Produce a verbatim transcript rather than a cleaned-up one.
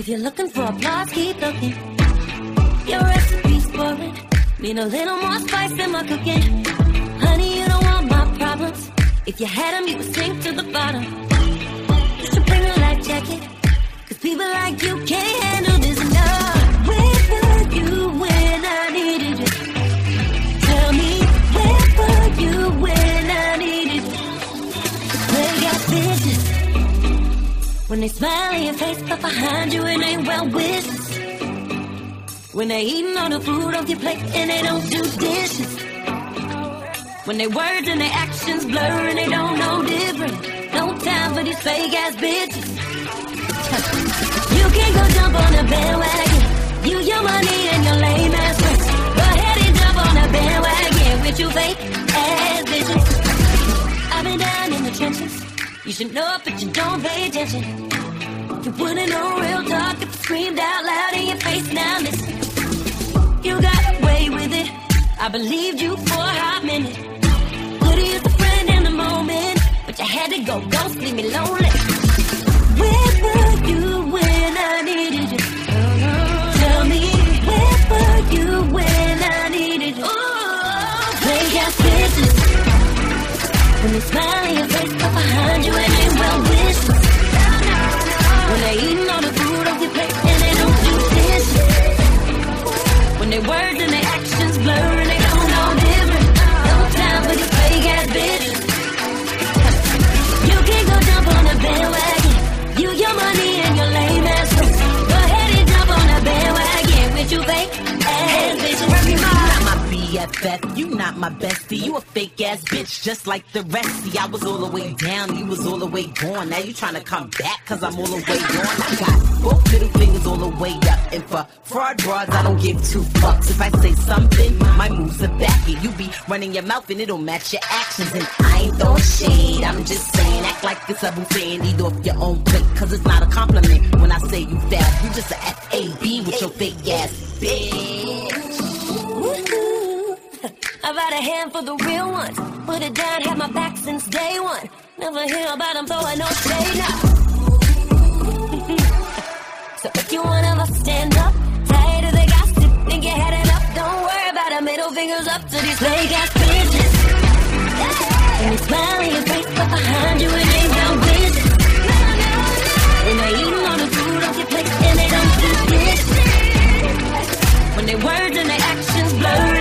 If you're looking for applause, keep looking. Your recipe's boring. Need a little more spice in my cooking. Honey, you don't want my problems. If you had them, you would sink to the bottom. You should bring a life jacket, cause people like you can't handle this enough. Where were you when I needed you? Tell me, where were you when I needed you? They got bitches when they smile in your face, but behind you it ain't well wishes. When they eating all the food off your plate and they don't do dishes. When their words and their actions blur and they don't know different. No time for these fake ass bitches. You can go jump on the bandwagon. You, your money and your lame ass friends. Go ahead and jump on the bandwagon with you fake ass bitches. I've been down in the trenches. You should know but you don't pay attention. You wouldn't know real talk if you screamed out loud in your face. Now listen, you got away with it. I believed you for a hot minute. Could've used a friend in the moment, but you had to go, ghost, leave me lonely. Where were you when I needed you? Tell me, where were you when I needed you? They got bitches when they smile in your face, but behind you it ain't well wishes. When they eating all the food off your plate and they don't do dishes. When their words and their actions blur and they don't know different. No time for these fake ass bitches. You can go jump on the bandwagon. You, your money and your lame ass friends. Go ahead and jump on the bandwagon with you fake ass bitches. You not my B F F, you not my bestie. You a fake ass bitch just like the rest. See, I was all the way down, you was all the way gone. Now you tryna come back cause I'm all the way on. I got both little fingers all the way up. And for fraud broads, I don't give two fucks. If I say something, my moves are back it. You be running your mouth and it'll match your actions. And I ain't throwing shade, I'm just saying, act like it's a buffet and eat off your own plate. Cause it's not a compliment when I say you fat. You just a F A B with your fake ass bitch. I've had a hand for the real ones. Put it down, had my back since day one. Never hear about them throwing no shade now. So if you wanna ever stand up, tired of the gossip, think you had it up. Don't worry about the middle fingers up to these fake ass bitches. And they smile in your face, but behind you it ain't no wishes. When they eating all the food off your plate and they don't do dishes. When their words and their actions blur.